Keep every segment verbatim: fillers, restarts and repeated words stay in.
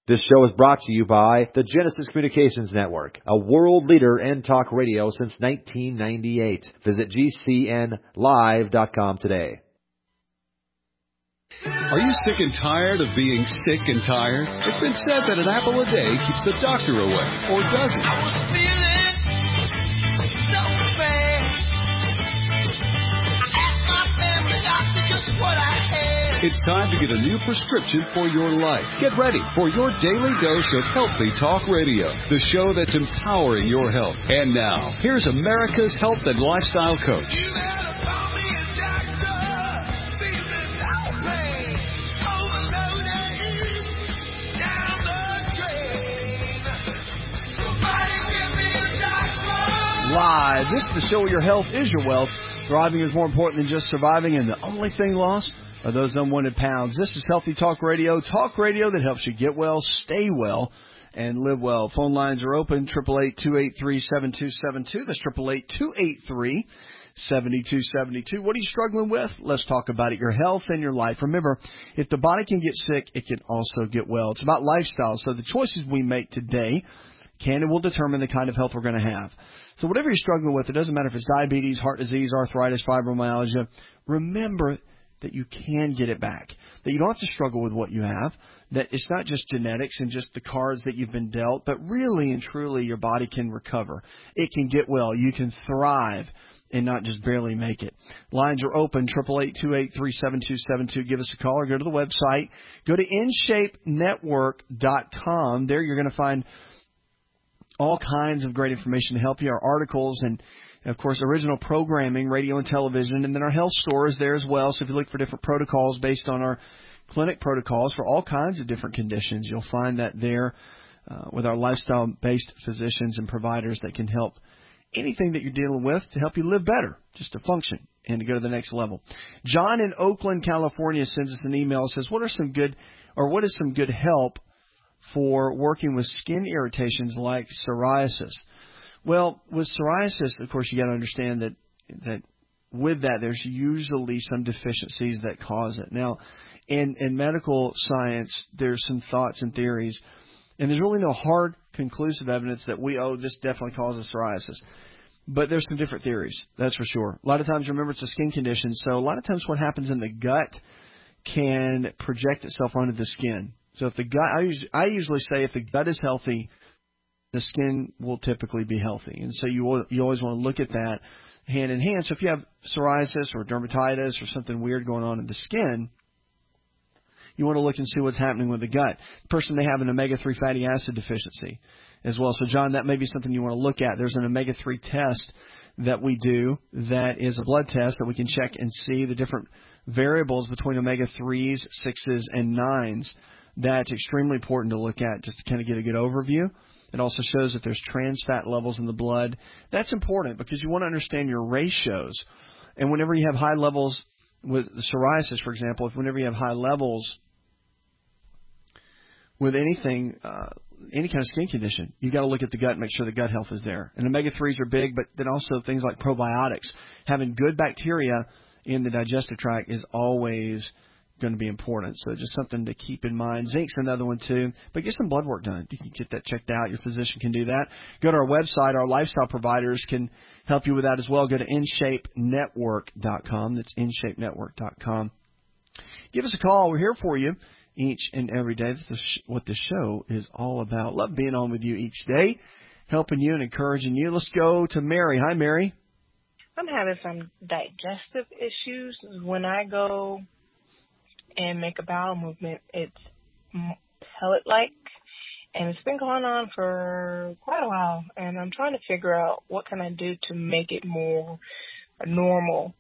This show is brought to you by the Genesis Communications Network, a world leader in talk radio since nineteen ninety-eight. Visit G C N live dot com today. Are you sick and tired of being sick and tired? It's been said that an apple a day keeps the doctor away, or does it? I was feeling so bad. I asked my family doctor just what I had. It's time to get a new prescription for your life. Get ready for your daily dose of Healthy Talk Radio, the show that's empowering your health. And now, here's America's health and lifestyle coach. Live. This is the show where your health is your wealth. Thriving is more important than just surviving, and the only thing lost are those unwanted pounds. This is Healthy Talk Radio, talk radio that helps you get well, stay well, and live well. Phone lines are open, eight eight eight, two eight three, seven two seven two. That's eight eight eight, two eight three, seven two seven two. What are you struggling with? Let's talk about it, your health and your life. Remember, if the body can get sick, it can also get well. It's about lifestyle, so the choices we make today can and will determine the kind of health we're going to have. So whatever you're struggling with, it doesn't matter if it's diabetes, heart disease, arthritis, fibromyalgia, remember that you can get it back, that you don't have to struggle with what you have, that it's not just genetics and just the cards that you've been dealt, but really and truly your body can recover. It can get well. You can thrive and not just barely make it. Lines are open, eight eight eight, two eight three, seven two seven two. Give us a call or go to the website. Go to in shape network dot com. There you're going to find all kinds of great information to help you, our articles and, of course, original programming, radio and television, and then our health store is there as well. So if you look for different protocols based on our clinic protocols for all kinds of different conditions, you'll find that there uh, with our lifestyle-based physicians and providers that can help anything that you're dealing with to help you live better, just to function and to go to the next level. John in Oakland, California sends us an email and says, what are some good, or what is some good help for working with skin irritations like psoriasis? Well, with psoriasis, of course, you got to understand that that with that, there's usually some deficiencies that cause it. Now, in, in medical science, there's some thoughts and theories, and there's really no hard, conclusive evidence that we, oh, this definitely causes psoriasis. But there's some different theories, that's for sure. A lot of times, remember, it's a skin condition, so a lot of times what happens in the gut can project itself onto the skin. So if the gut, I usually, I usually say if the gut is healthy, the skin will typically be healthy. And so you you always want to look at that hand in hand. So if you have psoriasis or dermatitis or something weird going on in the skin, you want to look and see what's happening with the gut. The person may have an omega three fatty acid deficiency as well. So, John, that may be something you want to look at. There's an omega three test that we do that is a blood test that we can check and see the different variables between omega threes, sixes, and nines. That's extremely important to look at just to kind of get a good overview. It also shows that there's trans fat levels in the blood. That's important because you want to understand your ratios. And whenever you have high levels with the psoriasis, for example, if whenever you have high levels with anything, uh, any kind of skin condition, you got to look at the gut and make sure the gut health is there. And omega threes are big, but then also things like probiotics. Having good bacteria in the digestive tract is always going to be important. So just something to keep in mind. Zinc's another one too, but get some blood work done. You can get that checked out. Your physician can do that. Go to our website. Our lifestyle providers can help you with that as well. Go to in shape network dot com. That's in shape network dot com. Give us a call. We're here for you each and every day. That's what this show is all about. Love being on with you each day, helping you and encouraging you. Let's go to Mary. Hi, Mary. I'm having some digestive issues. When I go and make a bowel movement, it's pellet-like, and it's been going on for quite a while, and I'm trying to figure out what can I do to make it more normal.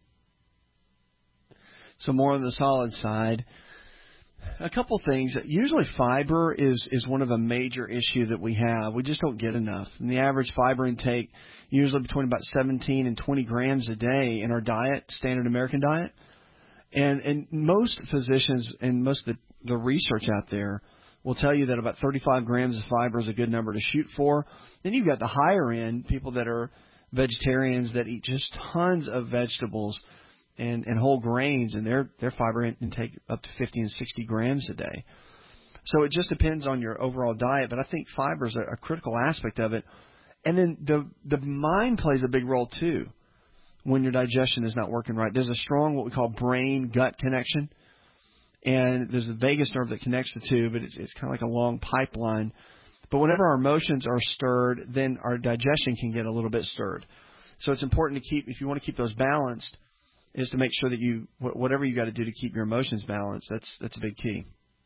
So more on the solid side. A couple things. Usually fiber is, is one of a major issue that we have. We just don't get enough. And the average fiber intake, usually between about seventeen and twenty grams a day in our diet, standard American diet. And and most physicians and most of the, the research out there will tell you that about thirty-five grams of fiber is a good number to shoot for. Then you've got the higher end, people that are vegetarians that eat just tons of vegetables and, and whole grains, and their, their fiber intake up to fifty and sixty grams a day. So it just depends on your overall diet, but I think fiber is a, a critical aspect of it. And then the the mind plays a big role too when your digestion is not working right. There's a strong what we call brain-gut connection, and there's the vagus nerve that connects the two, but it's, it's kind of like a long pipeline. But whenever our emotions are stirred, then our digestion can get a little bit stirred. So it's important to keep, if you want to keep those balanced, is to make sure that you, whatever you got to do to keep your emotions balanced, that's that's a big key.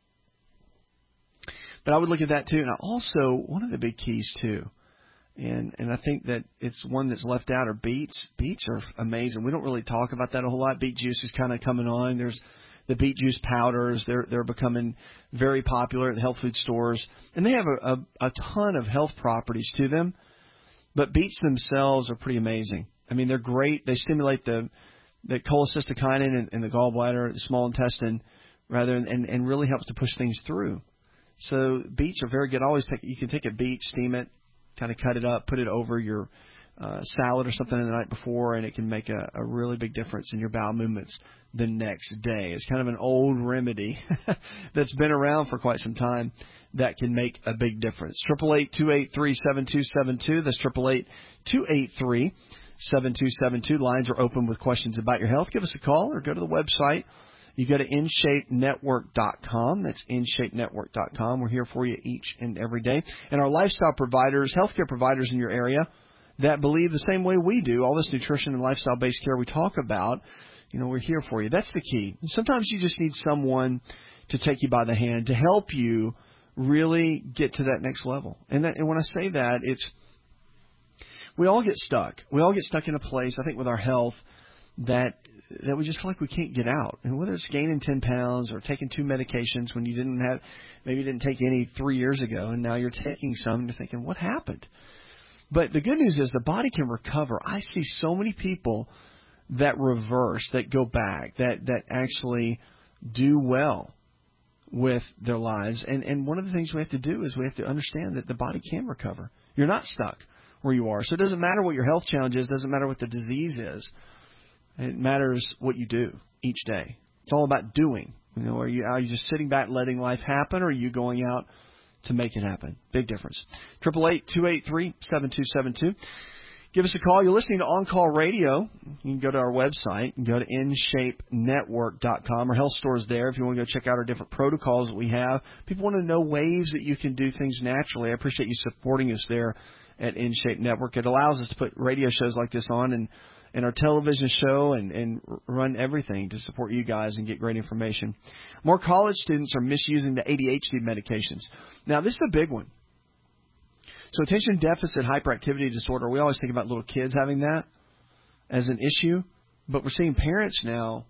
But I would look at that too. And also, one of the big keys too, and and I think that it's one that's left out, are beets. Beets are amazing. We don't really talk about that a whole lot. Beet juice is kind of coming on. There's the beet juice powders. They're they're becoming very popular at the health food stores, and they have a, a, a ton of health properties to them. But beets themselves are pretty amazing. I mean, they're great. They stimulate the the cholecystokinin in, in the gallbladder, the small intestine, rather, and, and really helps to push things through. So beets are very good. Always take you can take a beet, steam it, kind of cut it up, put it over your uh, salad or something the night before, and it can make a, a really big difference in your bowel movements the next day. It's kind of an old remedy that's been around for quite some time that can make a big difference. Triple eight two eight three seven two seven two. That's triple eight two eight three seven two seven two. Lines are open with questions about your health. Give us a call or go to the website. You go to in shape network dot com. That's in shape network dot com. We're here for you each and every day. And our lifestyle providers, healthcare providers in your area that believe the same way we do, all this nutrition and lifestyle-based care we talk about, you know, we're here for you. That's the key. Sometimes you just need someone to take you by the hand to help you really get to that next level. And, that, and when I say that, it's we all get stuck. We all get stuck in a place, I think, with our health that that we just feel like we can't get out. And whether it's gaining ten pounds or taking two medications when you didn't have, maybe you didn't take any three years ago, and now you're taking some, and you're thinking, what happened? But the good news is the body can recover. I see so many people that reverse, that go back, that, that actually do well with their lives. And, and one of the things we have to do is we have to understand that the body can recover. You're not stuck where you are. So it doesn't matter what your health challenge is. It doesn't matter what the disease is. It matters what you do each day. It's all about doing. You know, are you, are you just sitting back letting life happen, or are you going out to make it happen? Big difference. triple eight two eight three seven two seven two. Give us a call. You're listening to On Call Radio. You can go to our website and go to in shape network dot com. Our health store is there if you want to go check out our different protocols that we have. People want to know ways that you can do things naturally. I appreciate you supporting us there at InShape Network. It allows us to put radio shows like this on and and our television show and, and run everything to support you guys and get great information. More college students are misusing the A D H D medications. Now, this is a big one. So attention deficit hyperactivity disorder, we always think about little kids having that as an issue, but we're seeing parents now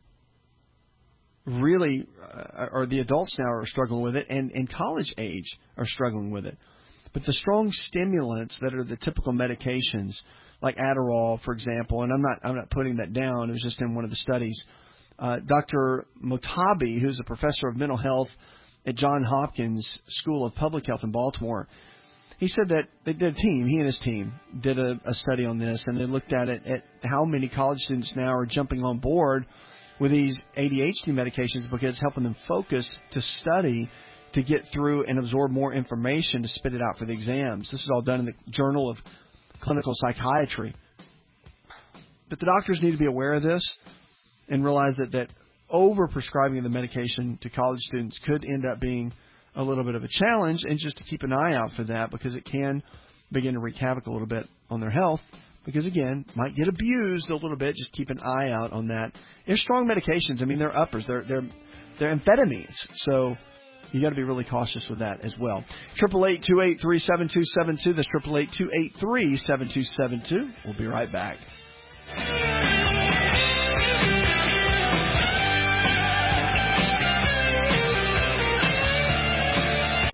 really, uh, or the adults now are struggling with it, and, and college age are struggling with it. But the strong stimulants that are the typical medications, like Adderall, for example, and I'm not I'm not putting that down. It was just in one of the studies. Uh, Doctor Motabi, who's a professor of mental health at Johns Hopkins School of Public Health in Baltimore, he said that they did a team, he and his team did a, a study on this, and they looked at it at how many college students now are jumping on board with these A D H D medications because it's helping them focus to study, to get through and absorb more information to spit it out for the exams. This is all done in the Journal of Clinical Psychiatry. But the doctors need to be aware of this and realize that, that over-prescribing the medication to college students could end up being a little bit of a challenge, and just to keep an eye out for that because it can begin to wreak havoc a little bit on their health because, again, might get abused a little bit. Just keep an eye out on that. They're strong medications. I mean, they're uppers. They're, they're, they're amphetamines. So you got to be really cautious with that as well. triple eight two eight three seven two seven two. That's triple eight two eight three seven two seven two. We'll be right back.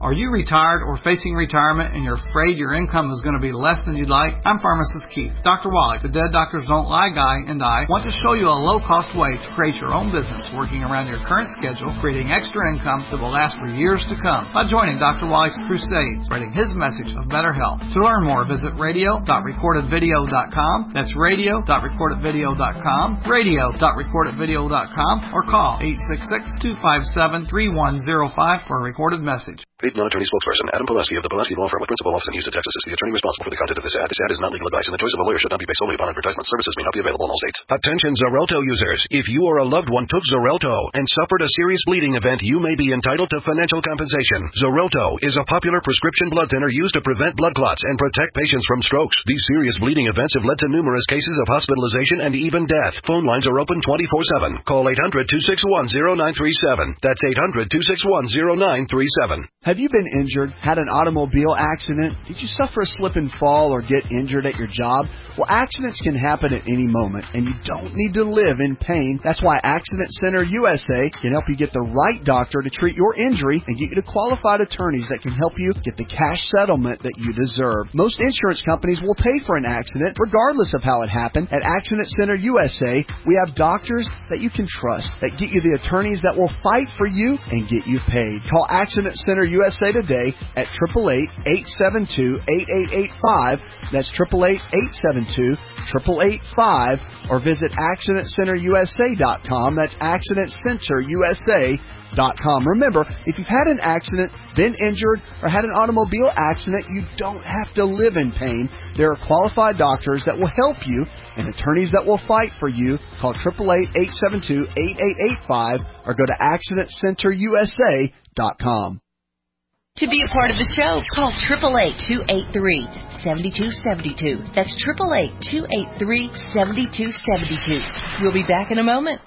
Are you retired or facing retirement and you're afraid your income is going to be less than you'd like? I'm Pharmacist Keith. Doctor Wally, the Dead Doctors Don't Lie guy, and I want to show you a low-cost way to create your own business working around your current schedule, creating extra income that will last for years to come by joining Doctor Wally's crusades, spreading his message of better health. To learn more, visit radio dot recorded video dot com. That's radio dot recorded video dot com, radio dot recorded video dot com, or call eight six six, two five seven, three one zero five for a recorded message. Paid non-attorney spokesperson Adam Pulaski of the Pulaski Law Firm with principal office in Houston, Texas is the attorney responsible for the content of this ad. This ad is not legal advice, and the choice of a lawyer should not be based solely upon advertisement. Services may not be available in all states. Attention Xarelto users. If you or a loved one took Xarelto and suffered a serious bleeding event, you may be entitled to financial compensation. Xarelto is a popular prescription blood thinner used to prevent blood clots and protect patients from strokes. These serious bleeding events have led to numerous cases of hospitalization and even death. Phone lines are open twenty-four seven. Call eight hundred, two six one, zero nine three seven. That's eight hundred, two six one, zero nine three seven. Have you been injured, had an automobile accident? Did you suffer a slip and fall or get injured at your job? Well, accidents can happen at any moment, and you don't need to live in pain. That's why Accident Center U S A can help you get the right doctor to treat your injury and get you to qualified attorneys that can help you get the cash settlement that you deserve. Most insurance companies will pay for an accident regardless of how it happened. At Accident Center U S A, we have doctors that you can trust that get you the attorneys that will fight for you and get you paid. Call Accident Center U S A today at eight eight eight, eight seven two, eight eight eight five. That's eight eight eight, eight seven two, eight eight eight five, or visit accident center u s a dot com. That's accident center u s a dot com. Remember, if you've had an accident, been injured, or had an automobile accident, you don't have to live in pain. There are qualified doctors that will help you and attorneys that will fight for you. Call eight eight eight, eight seven two, eight eight eight five or go to accident center u s a dot com. To be a part of the show, call eight eight eight, two eight three, seven two seven two. That's eight eight eight, two eight three, seven two seven two. We'll be back in a moment.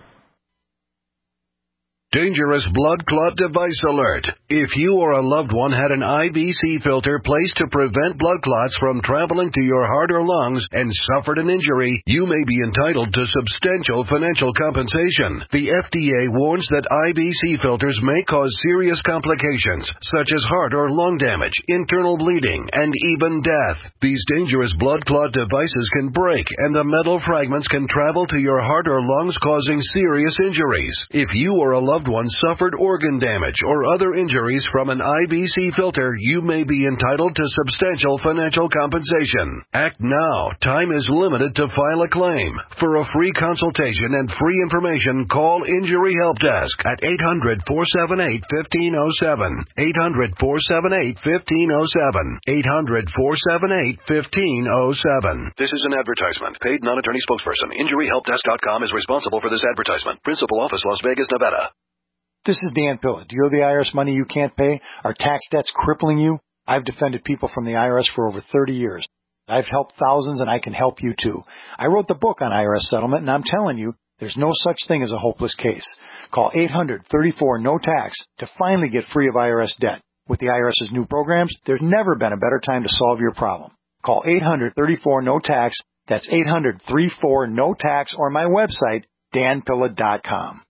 Dangerous blood clot device alert. If you or a loved one had an I V C filter placed to prevent blood clots from traveling to your heart or lungs and suffered an injury, you may be entitled to substantial financial compensation. The F D A warns that I V C filters may cause serious complications, such as heart or lung damage, internal bleeding, and even death. These dangerous blood clot devices can break, and the metal fragments can travel to your heart or lungs, causing serious injuries. If you or a loved one suffered organ damage or other injuries from an I V C filter, you may be entitled to substantial financial compensation. Act now. Time is limited to file a claim. For a free consultation and free information, call Injury Help Desk at eight hundred, four seven eight, one five zero seven. eight hundred, four seven eight, one five zero seven. eight hundred, four seven eight, one five zero seven. This is an advertisement. Paid non-attorney spokesperson. Injury Help Desk dot com is responsible for this advertisement. Principal office, Las Vegas, Nevada. This is Dan Pilla. Do you owe the I R S money you can't pay? Are tax debts crippling you? I've defended people from the I R S for over thirty years. I've helped thousands, and I can help you too. I wrote the book on I R S settlement, and I'm telling you, there's no such thing as a hopeless case. Call eight hundred, thirty-four, no tax to finally get free of I R S debt. With the IRS's new programs, there's never been a better time to solve your problem. Call eight hundred, thirty-four, no tax. That's eight hundred, thirty-four, no tax, or my website, dan pilla dot com.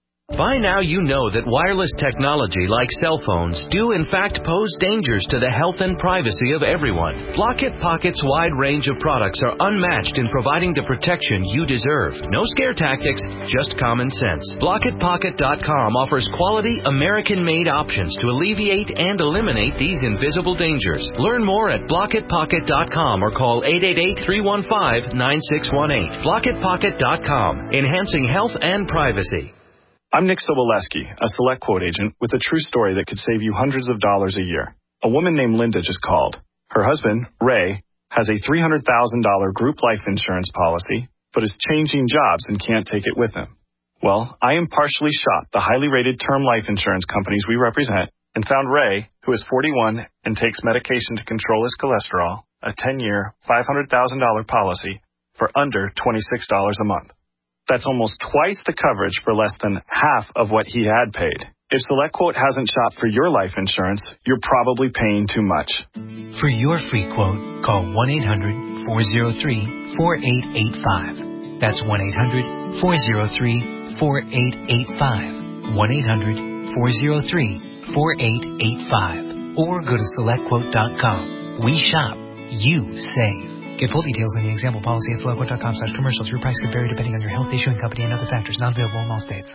By now you know that wireless technology like cell phones do in fact pose dangers to the health and privacy of everyone. Blockit Pocket's wide range of products are unmatched in providing the protection you deserve. No scare tactics, just common sense. Blockit Pocket dot com offers quality American-made options to alleviate and eliminate these invisible dangers. Learn more at Blockit Pocket dot com or call eight eight eight, three one five, nine six one eight. Blockit Pocket dot com, enhancing health and privacy. I'm Nick Soboleski, a Select Quote agent with a true story that could save you hundreds of dollars a year. A woman named Linda just called. Her husband, Ray, has a three hundred thousand dollars group life insurance policy, but is changing jobs and can't take it with him. Well, I impartially shot the highly rated term life insurance companies we represent and found Ray, who is forty-one and takes medication to control his cholesterol, a ten-year, five hundred thousand dollars policy for under twenty-six dollars a month. That's almost twice the coverage for less than half of what he had paid. If SelectQuote hasn't shopped for your life insurance, you're probably paying too much. For your free quote, call one eight hundred, four oh three, four eight eight five. That's one eight hundred, four oh three, four eight eight five. one eight hundred, four oh three, four eight eight five. or go to select quote dot com. We shop, you save. Get full details on the example policy at select quote dot com slash commercials. Your price could vary depending on your health, issuing company, and other factors. Not available in all states.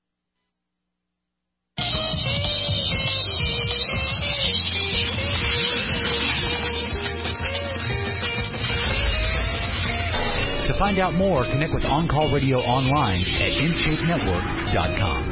To find out more, connect with On Call Radio online at in shape network dot com.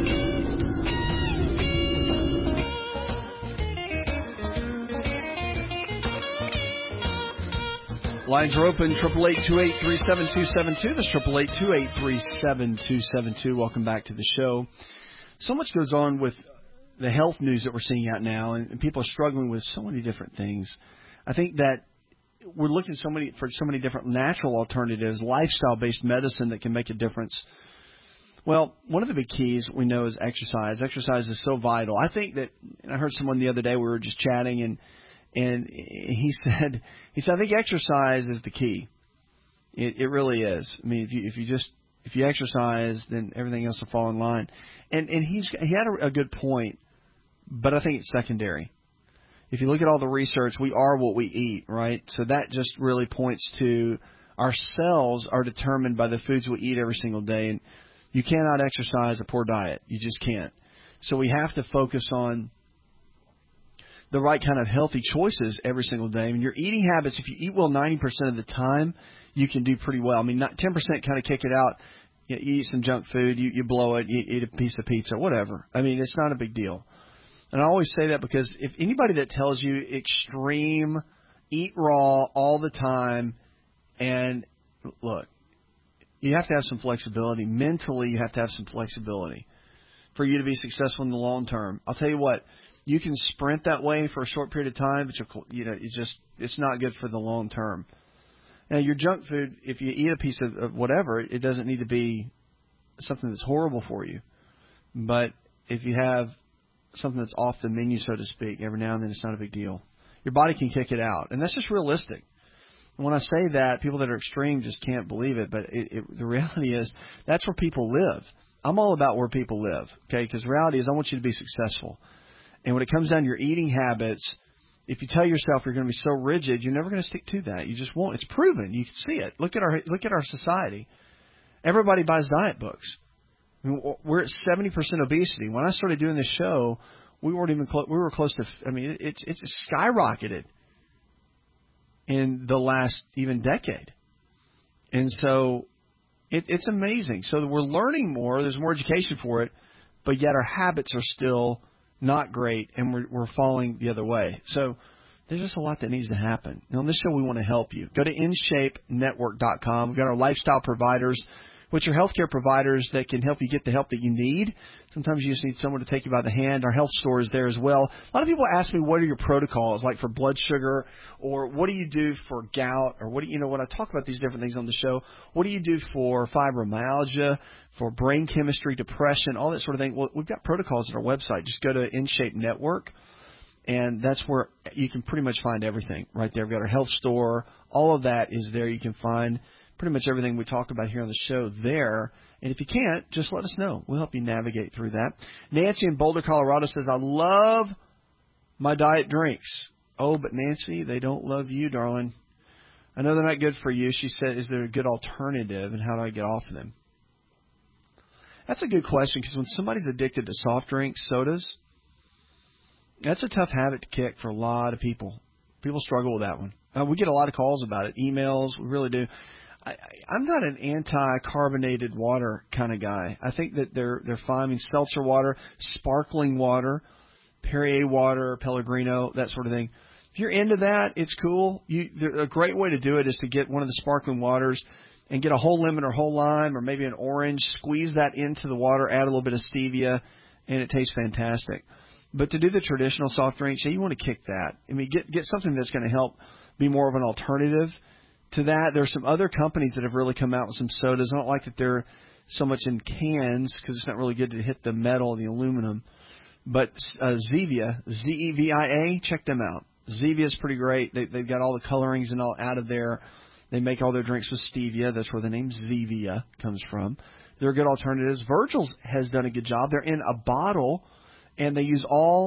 Lines are open, triple eight, two eight three, seven two seven two. That's triple eight, two eight three, seven two seven two. Welcome back to the show. So much goes on with the health news that we're seeing out now, and, and people are struggling with so many different things. I think that we're looking so many for so many different natural alternatives, lifestyle-based medicine that can make a difference. Well, one of the big keys we know is exercise. Exercise is so vital. I think that, and I heard someone the other day, we were just chatting, and and he said, he said, I think exercise is the key. It, it really is. I mean, if you if you just if you exercise, then everything else will fall in line. And and he's he had a, a good point, but I think it's secondary. If you look at all the research, we are what we eat, right? So that just really points to our cells are determined by the foods we eat every single day. And you cannot exercise a poor diet. You just can't. So we have to focus on the right kind of healthy choices every single day. I mean, your eating habits, if you eat well ninety percent of the time, you can do pretty well. I mean, not ten percent kind of kick it out. You, know, you eat some junk food, you, you blow it, you eat a piece of pizza, whatever. I mean, it's not a big deal. And I always say that because if anybody that tells you extreme, eat raw all the time, and look, you have to have some flexibility. Mentally, you have to have some flexibility for you to be successful in the long term. I'll tell you what, you can sprint that way for a short period of time, but you'll, you know, it's just it's not good for the long term. Now, your junk food, if you eat a piece of, of whatever, it doesn't need to be something that's horrible for you. But if you have something that's off the menu, so to speak, every now and then, it's not a big deal. Your body can kick it out, and that's just realistic. And when I say that, people that are extreme just can't believe it, but it, it, the reality is that's where people live. I'm all about where people live, okay, because the reality is I want you to be successful. And when it comes down to your eating habits, if you tell yourself you're going to be so rigid, you're never going to stick to that. You just won't. It's proven. You can see it. Look at our look at our society. Everybody buys diet books. I mean, we're at seventy percent obesity. When I started doing this show, we weren't even close. We were close to. I mean, it's it's skyrocketed in the last even decade, and so it, it's amazing. So we're learning more. There's more education for it, but yet our habits are still not great, and we're, we're falling the other way. So there's just a lot that needs to happen. And on this show, we want to help you. Go to in shape network dot com. We've got our lifestyle providers, which are healthcare providers that can help you get the help that you need. Sometimes you just need someone to take you by the hand. Our health store is there as well. A lot of people ask me, what are your protocols, like for blood sugar, or what do you do for gout, or what do you, you know, when I talk about these different things on the show, what do you do for fibromyalgia, for brain chemistry, depression, all that sort of thing? Well, we've got protocols on our website. Just go to InShape Network, and that's where you can pretty much find everything right there. We've got our health store. All of that is there. You can find pretty much everything we talk about here on the show there. And if you can't, just let us know. We'll help you navigate through that. Nancy in Boulder, Colorado says, I love my diet drinks. Oh, but Nancy, they don't love you, darling. I know they're not good for you. She said, is there a good alternative, and how do I get off of them? That's a good question, because when somebody's addicted to soft drinks, sodas, that's a tough habit to kick for a lot of people. People struggle with that one. Uh, we get a lot of calls about it, emails. We really do. I, I'm not an anti-carbonated water kind of guy. I think that they're they're fine. I mean, seltzer water, sparkling water, Perrier water, Pellegrino, that sort of thing. If you're into that, it's cool. You, a great way to do it is to get one of the sparkling waters and get a whole lemon or whole lime or maybe an orange, squeeze that into the water, add a little bit of stevia, and it tastes fantastic. But to do the traditional soft drinks, yeah, you want to kick that. I mean, get get something that's going to help be more of an alternative to that. There are some other companies that have really come out with some sodas. I don't like that they're so much in cans because it's not really good to hit the metal and the aluminum. But uh, Zevia, Z E V I A, check them out. Zevia is pretty great. They, they've got all the colorings and all out of there. They make all their drinks with stevia. That's where the name Zevia comes from. They're good alternatives. Virgil's has done a good job. They're in a bottle, and they use all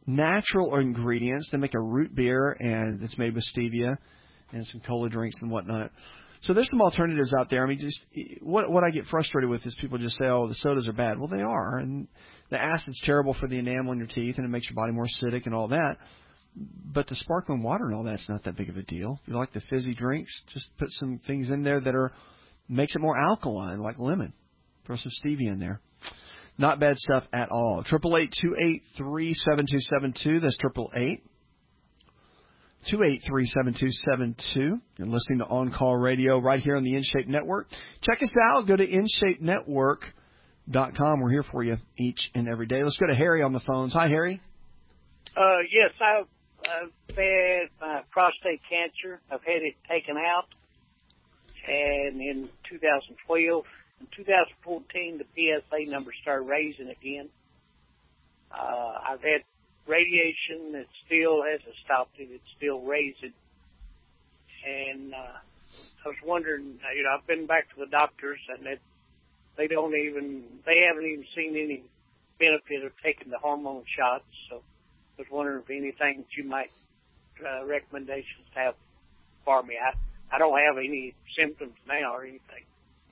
natural ingredients. They make a root beer, and it's made with stevia and some cola drinks and whatnot. So there's some alternatives out there. I mean, just what what I get frustrated with is people just say, oh, the sodas are bad. Well, they are, and the acid's terrible for the enamel in your teeth, and it makes your body more acidic and all that. But the sparkling water and all that's not that big of a deal. If you like the fizzy drinks, just put some things in there that are makes it more alkaline, like lemon. Throw some stevia in there. Not bad stuff at all. Triple eight two eight three seven two seven two. That's triple eight two eight three seven two seven two. You're listening to On Call Radio right here on the InShape Network. Check us out. Go to in shape network dot com. We're here for you each and every day. Let's go to Harry on the phones. Hi, Harry. Uh, yes, I've, I've had my prostate cancer. I've had it taken out. And in two thousand twelve, in two thousand fourteen, the P S A number started raising again. Uh, I've had radiation that still hasn't stopped it. It's still raising. And uh, I was wondering, you know, I've been back to the doctors, and they, they don't even, they haven't even seen any benefit of taking the hormone shots. So I was wondering if anything that you might, uh, recommendations have for me. I, I don't have any symptoms now or anything.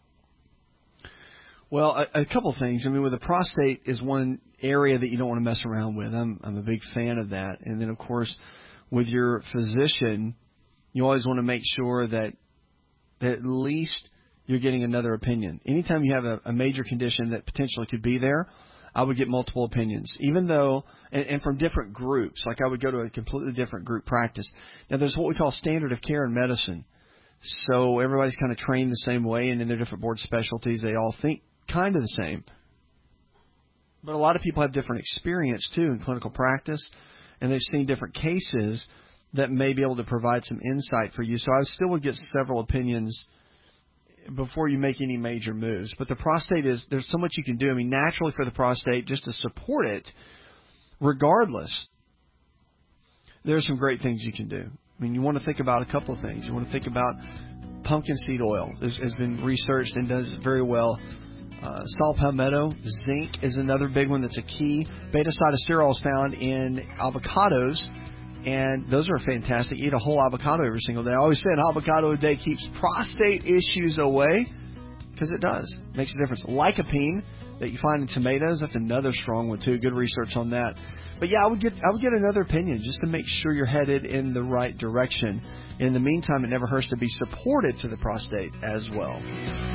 Well, a, a couple of things. I mean, with the prostate is one area that you don't want to mess around with. I'm I'm a big fan of that. And then, of course, with your physician, you always want to make sure that, that at least you're getting another opinion. Anytime you have a, a major condition that potentially could be there, I would get multiple opinions, even though, and, and from different groups. Like I would go to a completely different group practice. Now, there's what we call standard of care in medicine. So everybody's kind of trained the same way, and in their different board specialties, they all think kind of the same. But a lot of people have different experience, too, in clinical practice, and they've seen different cases that may be able to provide some insight for you. So I still would get several opinions before you make any major moves. But the prostate is, there's so much you can do. I mean, naturally for the prostate, just to support it, regardless, there's some great things you can do. I mean, you want to think about a couple of things. You want to think about pumpkin seed oil. This has been researched and does very well. Uh, saw palmetto, zinc is another big one that's a key. Beta-sitosterol is found in avocados, and those are fantastic. Eat a whole avocado every single day. I always say an avocado a day keeps prostate issues away, because it does. It makes a difference. Lycopene that you find in tomatoes, that's another strong one too. Good research on that. But yeah, I would get I would get another opinion just to make sure you're headed in the right direction. In the meantime, it never hurts to be supported to the prostate as well.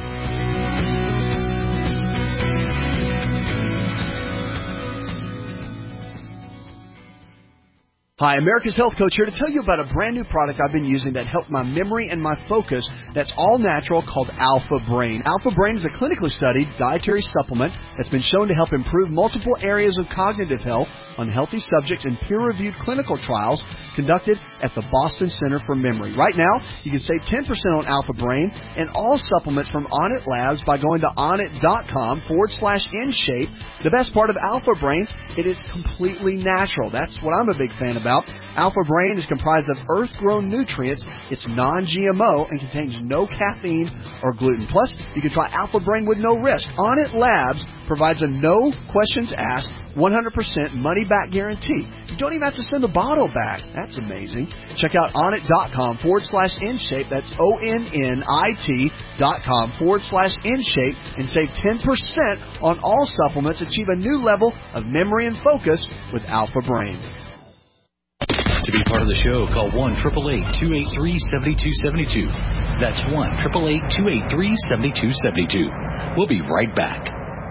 Hi, America's Health Coach here to tell you about a brand new product I've been using that helped my memory and my focus that's all natural called Alpha Brain. Alpha Brain is a clinically studied dietary supplement that's been shown to help improve multiple areas of cognitive health on healthy subjects in peer-reviewed clinical trials conducted at the Boston Center for Memory. Right now, you can save ten percent on Alpha Brain and all supplements from Onnit Labs by going to onnit.com forward slash InShape. The best part of Alpha Brain, it is completely natural. That's what I'm a big fan of. Alpha Brain is comprised of earth-grown nutrients. It's non-G M O and contains no caffeine or gluten. Plus, you can try Alpha Brain with no risk. Onnit Labs provides a no questions asked, one hundred percent money-back guarantee. You don't even have to send the bottle back. That's amazing. Check out onnit.com forward slash InShape. That's O-N-N-I-T dot com forward slash InShape and save ten percent on all supplements. Achieve a new level of memory and focus with Alpha Brain. To be part of the show, call one eight eight eight, two eight three, seven two seven two. That's one eight eight eight, two eight three, seven two seven two. We'll be right back.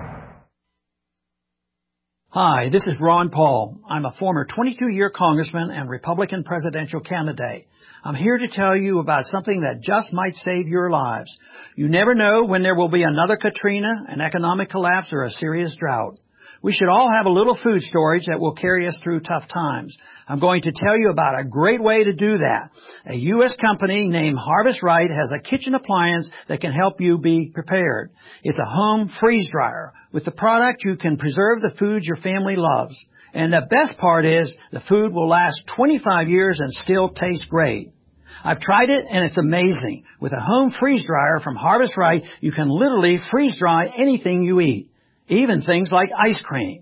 Hi, this is Ron Paul. I'm a former twenty-two-year congressman and Republican presidential candidate. I'm here to tell you about something that just might save your lives. You never know when there will be another Katrina, an economic collapse, or a serious drought. We should all have a little food storage that will carry us through tough times. I'm going to tell you about a great way to do that. A U S company named Harvest Right has a kitchen appliance that can help you be prepared. It's a home freeze dryer. With the product, you can preserve the foods your family loves. And the best part is the food will last twenty-five years and still taste great. I've tried it, and it's amazing. With a home freeze dryer from Harvest Right, you can literally freeze dry anything you eat, even things like ice cream.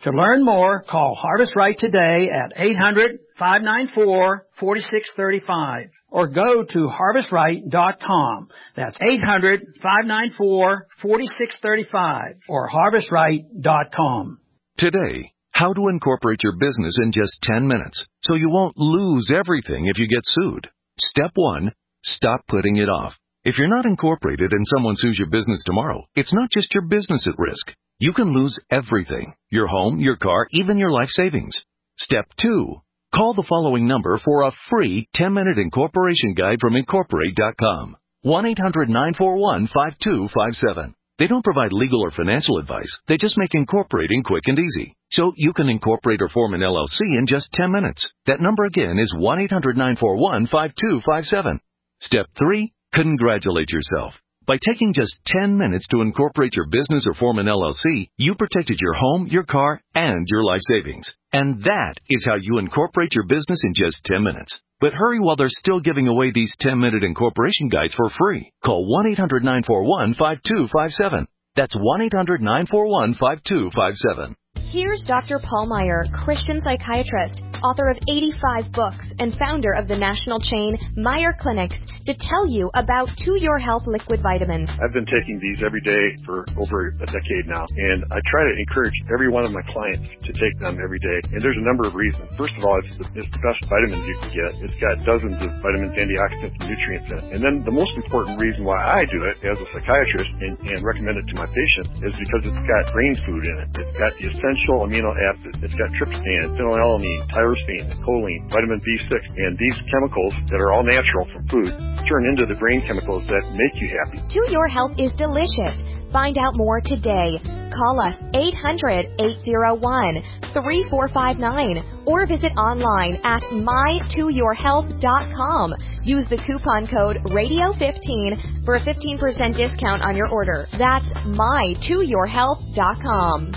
To learn more, call Harvest Right today at eight hundred, five nine four, four six three five or go to harvest right dot com. That's eight hundred, five nine four, four six three five or harvest right dot com. Today, how to incorporate your business in just ten minutes so you won't lose everything if you get sued. Step one, stop putting it off. If you're not incorporated and someone sues your business tomorrow, it's not just your business at risk. You can lose everything, your home, your car, even your life savings. Step two, call the following number for a free ten-minute incorporation guide from incorporate dot com. one eight hundred, nine four one, five two five seven. They don't provide legal or financial advice. They just make incorporating quick and easy. So you can incorporate or form an L L C in just ten minutes. That number again is one eight hundred, nine four one, five two five seven. Step three, congratulate yourself. By taking just ten minutes to incorporate your business or form an L L C, you protected your home, your car, and your life savings. And that is how you incorporate your business in just ten minutes. But hurry while they're still giving away these ten-minute incorporation guides for free. Call one eight hundred, nine four one, five two five seven. That's one eight hundred, nine four one, five two five seven. Here's Doctor Paul Meyer, Christian psychiatrist, author of eighty-five books, and founder of the national chain Meyer Clinics, to tell you about To Your Health liquid vitamins. I've been taking these every day for over a decade now, and I try to encourage every one of my clients to take them every day. And there's a number of reasons. First of all, it's the, it's the best vitamins you can get. It's got dozens of vitamins, antioxidants, and nutrients in it. And then the most important reason why I do it as a psychiatrist and, and recommend it to my patients is because it's got brain food in it. It's got the essential amino acids. It's got tryptophan, phenylalanine, tyrosine, choline, vitamin B six, and these chemicals that are all natural from food turn into the brain chemicals that make you happy. To Your Health is delicious. Find out more today. Call us eight hundred, eight oh one, three four five nine or visit online at my to your health dot com. Use the coupon code radio fifteen for a fifteen percent discount on your order. That's my to your health dot com.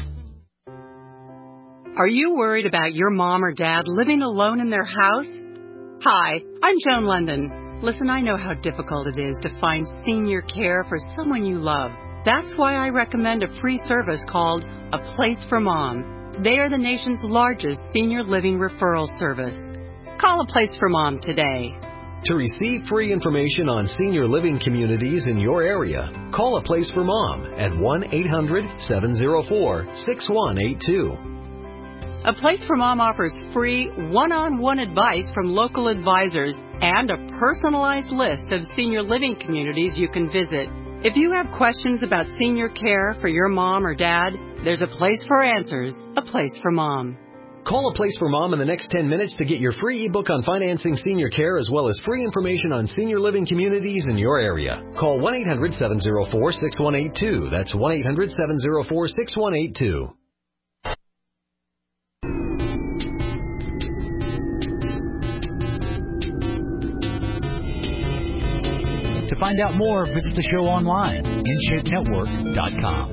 Are you worried about your mom or dad living alone in their house? Hi, I'm Joan London. Listen, I know how difficult it is to find senior care for someone you love. That's why I recommend a free service called A Place for Mom. They are the nation's largest senior living referral service. Call A Place for Mom today. To receive free information on senior living communities in your area, call A Place for Mom at one eight hundred, seven oh four, six one eight two. A Place for Mom offers free one-on-one advice from local advisors and a personalized list of senior living communities you can visit. If you have questions about senior care for your mom or dad, there's a place for answers, A Place for Mom. Call A Place for Mom in the next ten minutes to get your free ebook on financing senior care as well as free information on senior living communities in your area. Call one eight hundred, seven oh four, six one eight two. That's one eight hundred, seven oh four, six one eight two. To find out more, visit the show online, in shape network dot com.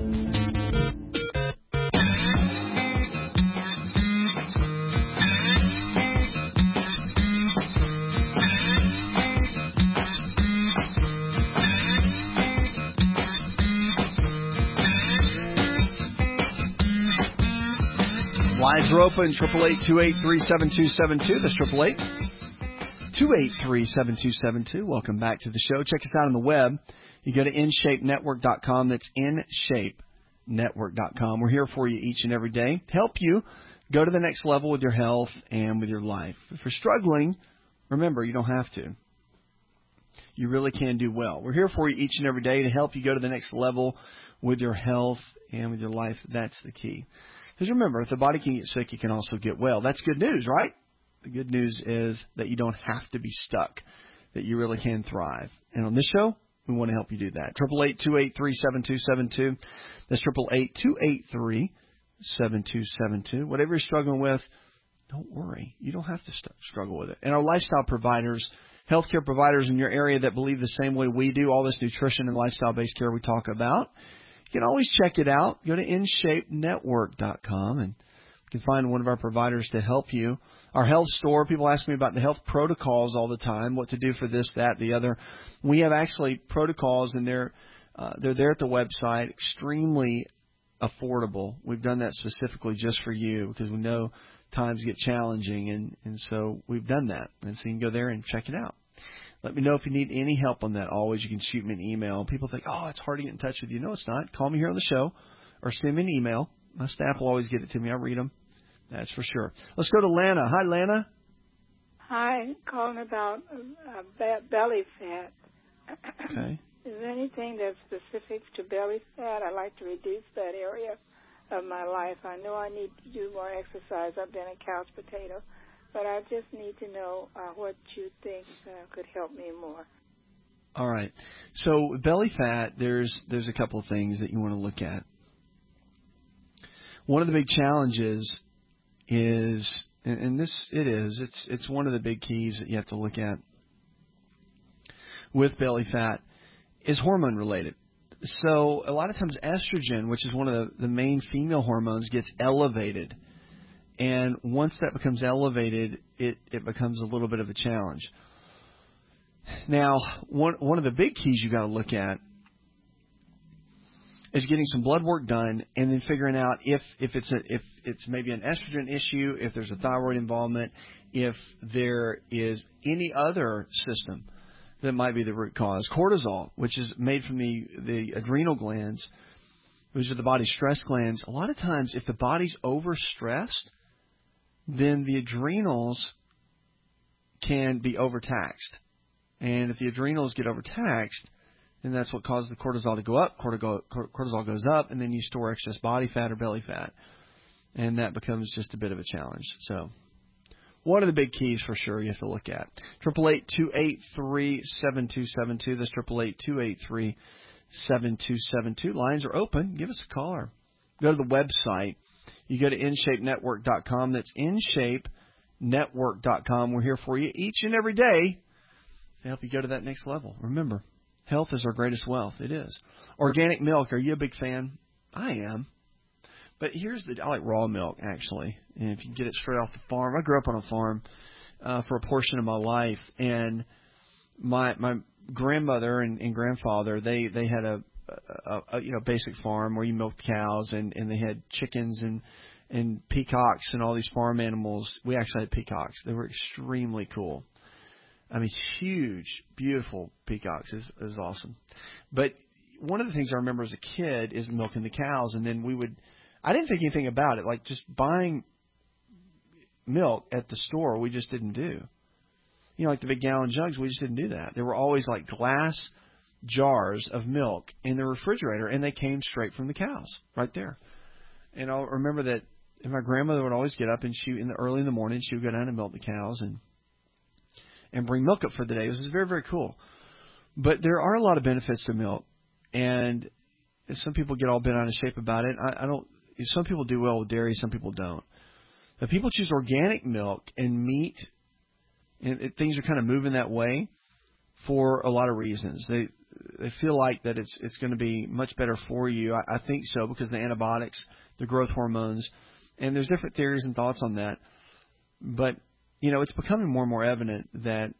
Lines are open, eight eight eight, two eight three, seven two seven two. That's eight eight eight, two eight three, seven two seven two. Welcome back to the show. Check us out on the web. You go to in shape network dot com. That's in shape network dot com. We're here for you each and every day to help you go to the next level with your health and with your life. If you're struggling, remember, you don't have to. You really can do well. We're here for you each and every day to help you go to the next level with your health and with your life. That's the key. Because remember, if the body can get sick, it can also get well. That's good news, right? The good news is that you don't have to be stuck, that you really can thrive. And on this show, we want to help you do that. eight eight eight, two eight three, seven two seven two. That's eight eight eight, two eight three, seven two seven two. Whatever you're struggling with, don't worry. You don't have to st- struggle with it. And our lifestyle providers, healthcare providers in your area that believe the same way we do, all this nutrition and lifestyle-based care we talk about, you can always check it out. Go to in shape network dot com and you can find one of our providers to help you. Our health store, people ask me about the health protocols all the time, what to do for this, that, the other. We have actually protocols, and they're uh, they're there at the website, extremely affordable. We've done that specifically just for you because we know times get challenging, and, and so we've done that. And so you can go there and check it out. Let me know if you need any help on that. Always, you can shoot me an email. People think, oh, it's hard to get in touch with you. No, it's not. Call me here on the show or send me an email. My staff will always get it to me. I read them. That's for sure. Let's go to Lana. Hi, Lana. Hi, calling about uh, be- belly fat. Okay. Is there anything that's specific to belly fat? I like to reduce that area of my life. I know I need to do more exercise. I've been a couch potato, but I just need to know uh, what you think uh, could help me more. All right. So belly fat, there's there's a couple of things that you want to look at. One of the big challenges is, and, and this it is, it's it's one of the big keys that you have to look at with belly fat, is hormone related. So a lot of times estrogen, which is one of the, the main female hormones, gets elevated. And once that becomes elevated, it, it becomes a little bit of a challenge. Now, one one of the big keys you got to look at is getting some blood work done and then figuring out if, if it's a, if it's maybe an estrogen issue, if there's a thyroid involvement, if there is any other system that might be the root cause. Cortisol, which is made from the, the adrenal glands, which are the body's stress glands. A lot of times, if the body's overstressed, then the adrenals can be overtaxed. And if the adrenals get overtaxed, then that's what causes the cortisol to go up. Cortisol goes up, and then you store excess body fat or belly fat. And that becomes just a bit of a challenge. So one of the big keys for sure you have to look at. Triple eight two eight three seven two seven two. That's triple eight two eight three seven two seven two. Lines are open. Give us a call or go to the website. You go to in shape network dot com. That's in shape network dot com. We're here for you each and every day to help you go to that next level. Remember, health is our greatest wealth. It is. Organic milk. Are you a big fan? I am. But here's the, I like raw milk, actually. And if you can get it straight off the farm. I grew up on a farm uh, for a portion of my life. And my my grandmother and, and grandfather, they, they had a, a, a you know basic farm where you milked cows, and, and they had chickens and, and peacocks and all these farm animals. We actually had peacocks. They were extremely cool. I mean, huge, beautiful peacocks. It was, it was awesome. But one of the things I remember as a kid is milking the cows, and then we would – I didn't think anything about it. Like just buying milk at the store, we just didn't do. You know, like the big gallon jugs, we just didn't do that. There were always like glass jars of milk in the refrigerator, and they came straight from the cows right there. And I'll remember that my grandmother would always get up, and she, in the early in the morning, she would go down and milk the cows and and bring milk up for the day. It was very, very cool. But there are a lot of benefits to milk, and some people get all bent out of shape about it. I, I don't. Some people do well with dairy, some people don't. But people choose organic milk and meat, and it, things are kind of moving that way for a lot of reasons. They they feel like that it's it's going to be much better for you. I, I think so, because the antibiotics, the growth hormones, and there's different theories and thoughts on that. But you know, it's becoming more and more evident that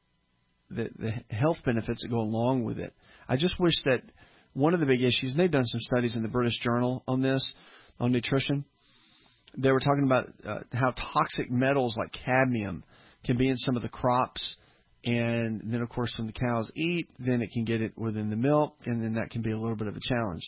the, the health benefits that go along with it. I just wish that one of the big issues, and they've done some studies in the British Journal on this, on nutrition. They were talking about uh, how toxic metals like cadmium can be in some of the crops. And then, of course, when the cows eat, then it can get it within the milk, and then that can be a little bit of a challenge.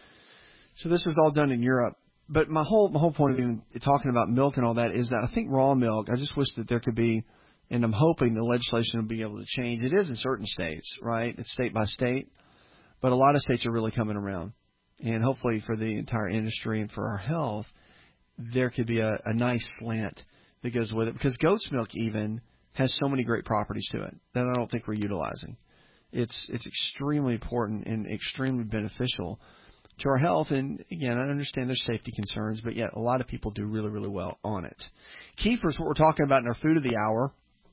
So this was all done in Europe. But my whole my whole point of even talking about milk and all that is that I think raw milk, I just wish that there could be, and I'm hoping the legislation will be able to change. It is in certain states, right? It's state by state. But a lot of states are really coming around. And hopefully for the entire industry and for our health, there could be a, a nice slant that goes with it. Because goat's milk even has so many great properties to it that I don't think we're utilizing. It's it's extremely important and extremely beneficial to our health. And, again, I understand there's safety concerns, but yet a lot of people do really, really well on it. Kefir is what we're talking about in our food of the hour.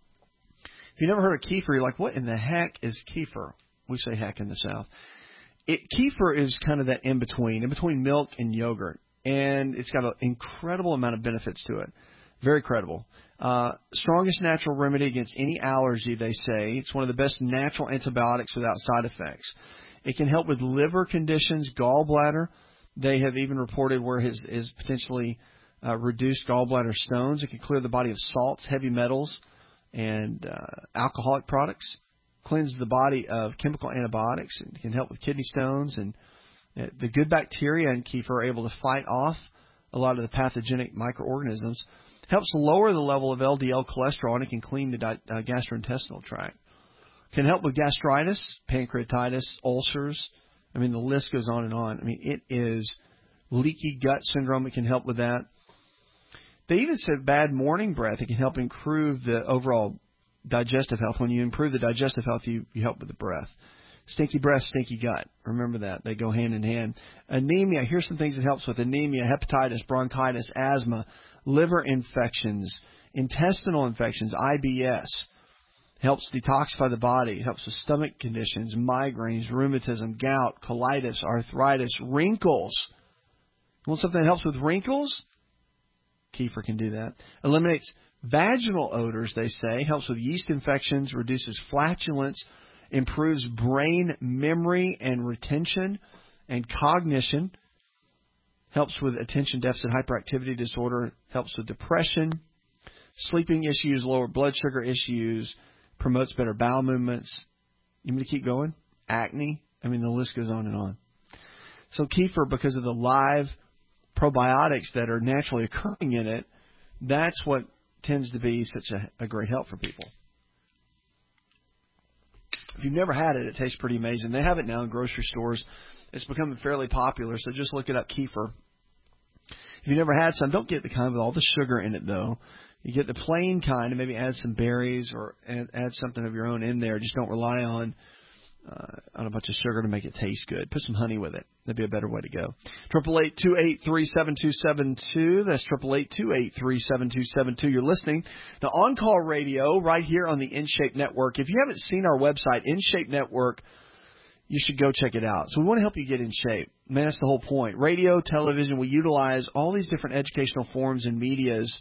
If you've never heard of kefir, you're like, what in the heck is kefir? We say heck in the South. It, kefir is kind of that in-between, in-between milk and yogurt. And it's got an incredible amount of benefits to it. Very credible. Uh, strongest natural remedy against any allergy, they say. It's one of the best natural antibiotics without side effects. It can help with liver conditions, gallbladder, They have even reported where his is potentially uh, reduced gallbladder stones. It can clear the body of salts, heavy metals, and uh, alcoholic products. Cleanses the body of chemical antibiotics. It can help with kidney stones. And uh, the good bacteria in kefir are able to fight off a lot of the pathogenic microorganisms. Helps lower the level of L D L cholesterol, and it can clean the di- uh, gastrointestinal tract. Can help with gastritis, pancreatitis, ulcers. I mean, the list goes on and on. I mean, it is leaky gut syndrome. It can help with that. They even said bad morning breath. It can help improve the overall digestive health. When you improve the digestive health, you, you help with the breath. Stinky breath, stinky gut. Remember that. They go hand in hand. Anemia. Here's some things it helps with. Anemia, hepatitis, bronchitis, asthma, liver infections, intestinal infections, I B S. Helps detoxify the body. It helps with stomach conditions, migraines, rheumatism, gout, colitis, arthritis, wrinkles. You want something that helps with wrinkles? Kefir can do that. Eliminates vaginal odors, they say. Helps with yeast infections, reduces flatulence, improves brain memory and retention and cognition. Helps with attention deficit hyperactivity disorder. Helps with depression, sleeping issues, lower blood sugar issues. Promotes better bowel movements. You want me to keep going? Acne. I mean, the list goes on and on. So kefir, because of the live probiotics that are naturally occurring in it, that's what tends to be such a, a great help for people. If you've never had it, it tastes pretty amazing. They have it now in grocery stores. It's becoming fairly popular, so just look it up, kefir. If you've never had some, don't get the kind with all the sugar in it, though. You get the plain kind and maybe add some berries or add, add something of your own in there. Just don't rely on uh, on a bunch of sugar to make it taste good. Put some honey with it. That'd be a better way to go. Triple eight two eight three seven two seven two. That's triple eight two eight three seven two seven two. You're listening to On Call Radio right here on the InShape Network. If you haven't seen our website, InShape Network, you should go check it out. So we want to help you get in shape. Man, that's the whole point. Radio, television, we utilize all these different educational forms and medias.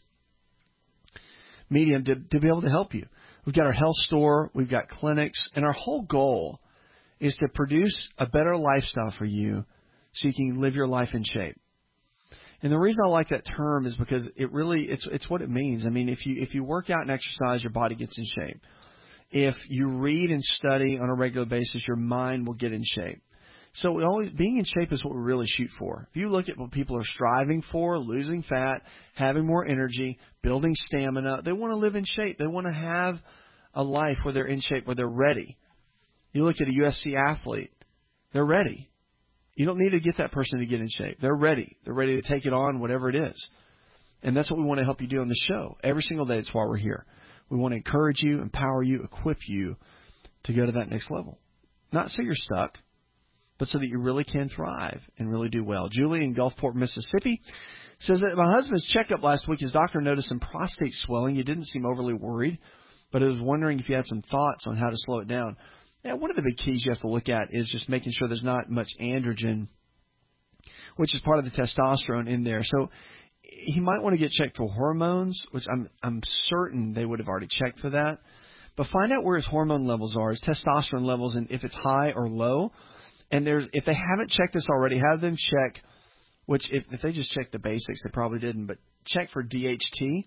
medium to, to be able to help you. We've got our health store, we've got clinics, and our whole goal is to produce a better lifestyle for you so you can live your life in shape. And the reason I like that term is because it really it's it's what it means. I mean, if you if you work out and exercise, your body gets in shape. If you read and study on a regular basis, your mind will get in shape. So it always, being in shape is what we really shoot for. If you look at what people are striving for, losing fat, having more energy, building stamina, they want to live in shape. They want to have a life where they're in shape, where they're ready. You look at a U F C athlete, they're ready. You don't need to get that person to get in shape. They're ready. They're ready to take it on, whatever it is. And that's what we want to help you do on the show. Every single day, that's why we're here. We want to encourage you, empower you, equip you to go to that next level. Not so you're stuck, but so that you really can thrive and really do well. Julie in Gulfport, Mississippi says that my husband's checkup last week, his doctor noticed some prostate swelling. He didn't seem overly worried, but I was wondering if you had some thoughts on how to slow it down. Yeah, one of the big keys you have to look at is just making sure there's not much androgen, which is part of the testosterone in there. So he might want to get checked for hormones, which I'm I'm certain they would have already checked for that. But find out where his hormone levels are, his testosterone levels, and if it's high or low. And there's, if they haven't checked this already, have them check, which if, if they just checked the basics, they probably didn't, but check for D H T,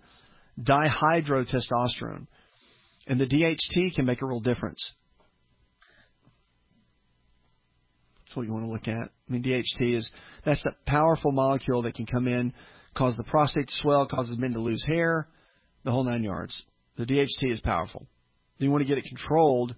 dihydrotestosterone. And the D H T can make a real difference. That's what you want to look at. I mean, D H T is, that's that powerful molecule that can come in, cause the prostate to swell, causes men to lose hair, the whole nine yards. The D H T is powerful. You want to get it controlled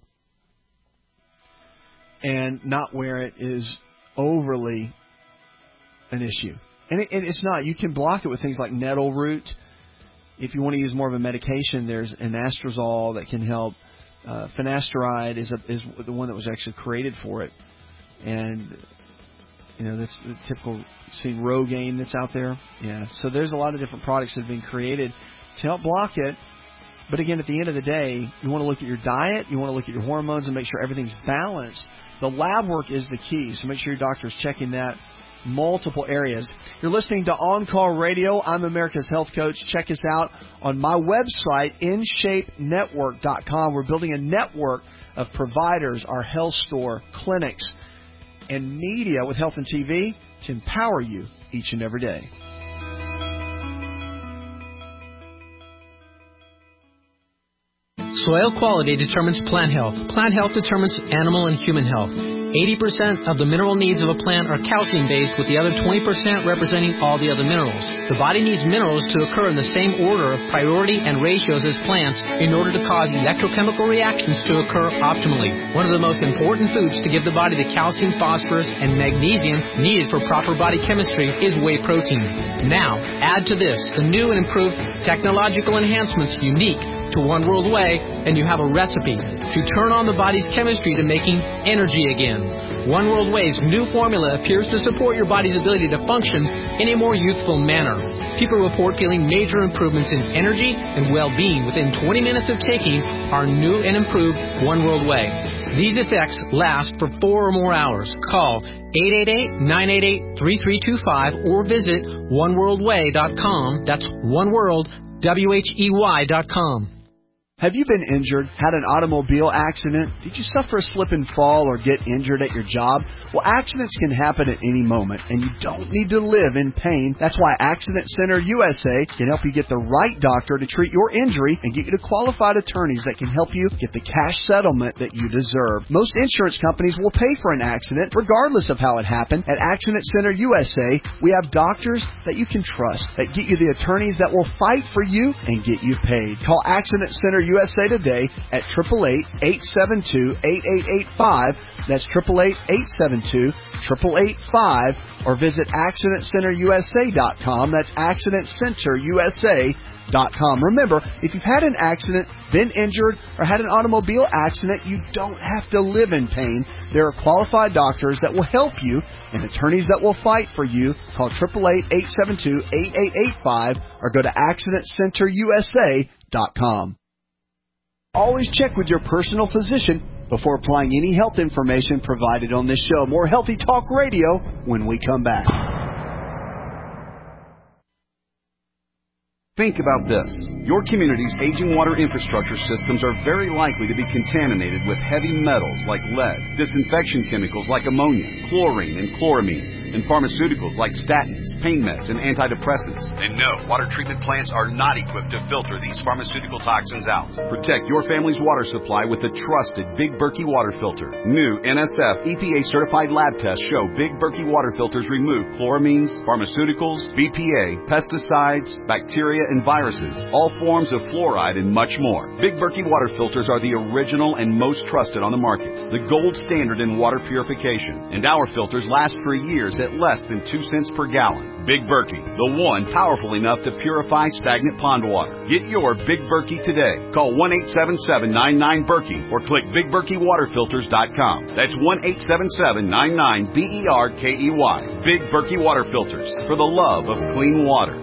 and not where it is overly an issue. And, it, and it's not. You can block it with things like nettle root. If you want to use more of a medication, there's anastrozole that can help. Uh, finasteride is a, is the one that was actually created for it. And, you know, that's the typical, seen Rogaine that's out there. Yeah. So there's a lot of different products that have been created to help block it. But again, at the end of the day, you want to look at your diet, you want to look at your hormones and make sure everything's balanced. The lab work is the key, so make sure your doctor is checking that multiple areas. You're listening to On Call Radio. I'm America's Health Coach. Check us out on my website, in shape network dot com. We're building a network of providers, our health store, clinics, and media with health and T V to empower you each and every day. Soil quality determines plant health. Plant health determines animal and human health. eighty percent of the mineral needs of a plant are calcium-based, with the other twenty percent representing all the other minerals. The body needs minerals to occur in the same order of priority and ratios as plants in order to cause electrochemical reactions to occur optimally. One of the most important foods to give the body the calcium, phosphorus, and magnesium needed for proper body chemistry is whey protein. Now, add to this the new and improved technological enhancements unique to One World Whey, and you have a recipe to turn on the body's chemistry to making energy again. One World Whey's new formula appears to support your body's ability to function in a more youthful manner. People report feeling major improvements in energy and well-being within twenty minutes of taking our new and improved One World Whey. These effects last for four or more hours. Call eight eight eight, nine eight eight, three three two five or visit one world way dot com. That's One World, W H E Y dot com. Have you been injured, had an automobile accident? Did you suffer a slip and fall or get injured at your job? Well, accidents can happen at any moment, and you don't need to live in pain. That's why Accident Center U S A can help you get the right doctor to treat your injury and get you to qualified attorneys that can help you get the cash settlement that you deserve. Most insurance companies will pay for an accident, regardless of how it happened. At Accident Center U S A, we have doctors that you can trust, that get you the attorneys that will fight for you and get you paid. Call Accident Center U S A today at eight eight eight, eight seven two, eight eight eight five. That's eight eight eight, eight seven two, eight eight eight five. Or visit accident center u s a dot com. That's accident center u s a dot com. Remember, if you've had an accident, been injured, or had an automobile accident, you don't have to live in pain. There are qualified doctors that will help you and attorneys that will fight for you. Call eight eight eight, eight seven two, eight eight eight five or go to accident center u s a dot com. Always check with your personal physician before applying any health information provided on this show. More Healthy Talk Radio when we come back. Think about this. Your community's aging water infrastructure systems are very likely to be contaminated with heavy metals like lead, disinfection chemicals like ammonia, chlorine and chloramines, and pharmaceuticals like statins, pain meds, and antidepressants. And no, water treatment plants are not equipped to filter these pharmaceutical toxins out. Protect your family's water supply with the trusted Big Berkey water filter. New N S F E P A-certified lab tests show Big Berkey water filters remove chloramines, pharmaceuticals, B P A, pesticides, bacteria, and viruses, all forms of fluoride, and much more. Big Berkey water filters are the original and most trusted on the market, the gold standard in water purification, and our filters last for years at less than two cents per gallon. Big Berkey, the one powerful enough to purify stagnant pond water. Get your Big Berkey today. Call one eight seven seven, nine nine, Berkey or click big berkey water filters dot com. That's one eight seven seven, nine nine, B E R K E Y. Big Berkey water filters, for the love of clean water.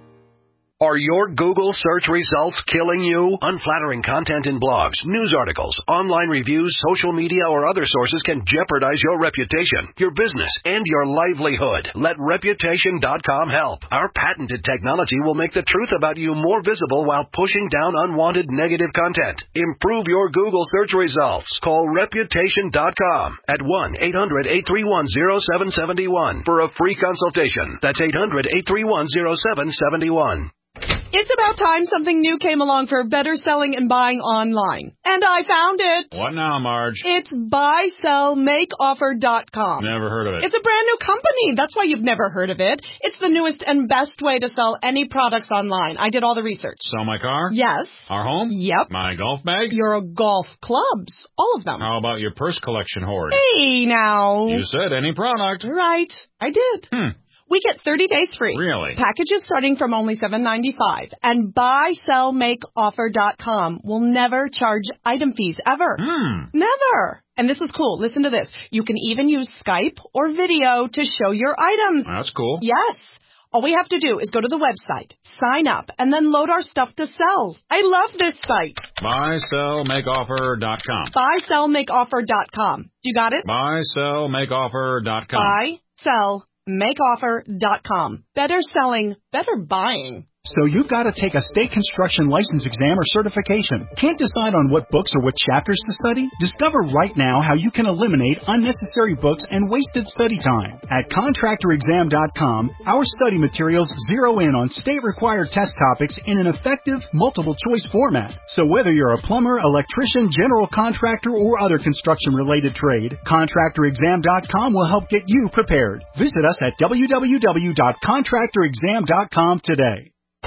Are your Google search results killing you? Unflattering content in blogs, news articles, online reviews, social media, or other sources can jeopardize your reputation, your business, and your livelihood. Let reputation dot com help. Our patented technology will make the truth about you more visible while pushing down unwanted negative content. Improve your Google search results. Call reputation dot com at one eight hundred, eight three one, zero seven seven one for a free consultation. That's eight hundred, eight three one, zero seven seven one. It's about time something new came along for better selling and buying online. And I found it. What now, Marge? It's buy sell make offer dot com. Never heard of it. It's a brand new company. That's why you've never heard of it. It's the newest and best way to sell any products online. I did all the research. Sell my car? Yes. Our home? Yep. My golf bag? Your golf clubs. All of them. How about your purse collection hoard? Hey, now. You said any product. Right. I did. Hmm. We get thirty days free. Really? Packages starting from only seven ninety-five. And buy sell make offer dot com will never charge item fees ever. Hmm. Never. And this is cool. Listen to this. You can even use Skype or video to show your items. That's cool. Yes. All we have to do is go to the website, sign up, and then load our stuff to sell. I love this site. buy sell make offer dot com. buy sell make offer dot com. You got it? buy sell make offer dot com. buy sell make offer dot com. Better selling, better buying. So you've got to take a state construction license exam or certification. Can't decide on what books or what chapters to study? Discover right now how you can eliminate unnecessary books and wasted study time. At contractor exam dot com, our study materials zero in on state-required test topics in an effective, multiple-choice format. So whether you're a plumber, electrician, general contractor, or other construction-related trade, contractor exam dot com will help get you prepared. Visit us at w w w dot contractor exam dot com today.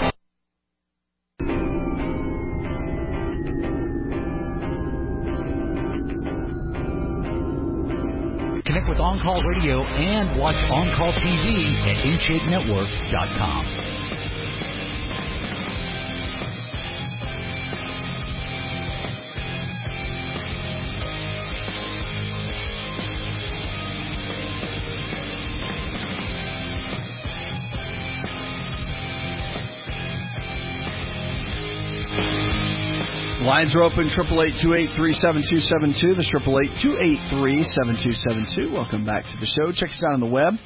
Connect with On Call Radio and watch On Call T V at in shape network dot com. Lines are open, triple eight, two eight three, seven two seven two. That's triple eight, two eight three, seven two seven two. Welcome back to the show. Check us out on the web.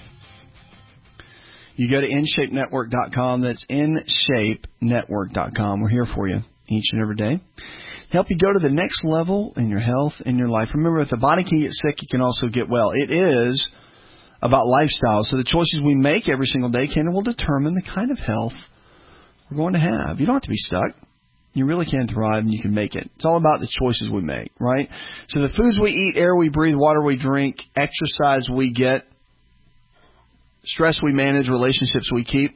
You go to in shape network dot com. That's in shape network dot com. We're here for you each and every day. Help you go to the next level in your health and your life. Remember, if the body can get sick, you can also get well. It is about lifestyle. So the choices we make every single day can and will determine the kind of health we're going to have. You don't have to be stuck. You really can thrive, and you can make it. It's all about the choices we make, right? So the foods we eat, air we breathe, water we drink, exercise we get, stress we manage, relationships we keep,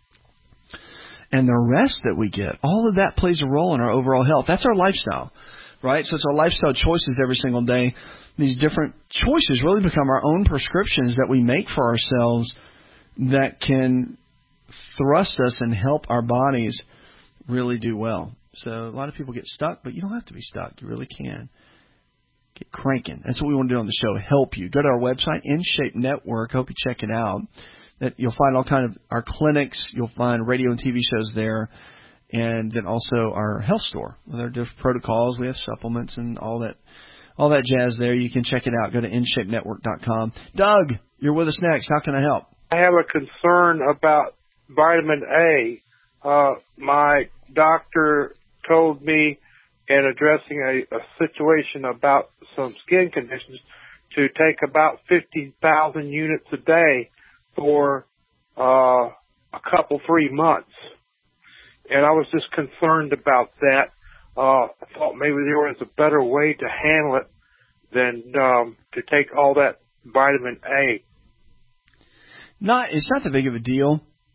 and the rest that we get, all of that plays a role in our overall health. That's our lifestyle, right? So it's our lifestyle choices every single day. These different choices really become our own prescriptions that we make for ourselves that can thrust us and help our bodies really do well. So a lot of people get stuck, but you don't have to be stuck. You really can. Get cranking. That's what we want to do on the show, help you. Go to our website, In Shape Network. Hope you check it out. That you'll find all kind of our clinics. You'll find radio and T V shows there. And then also our health store with our different protocols. We have supplements and all that all that jazz there. You can check it out. Go to in shape network dot com. Doug, you're with us next. How can I help? I have a concern about vitamin A. Uh, my doctor told me in addressing a, a situation about some skin conditions to take about fifty thousand units a day for uh, a couple, three months. And I was just concerned about that. Uh, I thought maybe there was a better way to handle it than um, to take all that vitamin A. Not, it's not that big of a deal.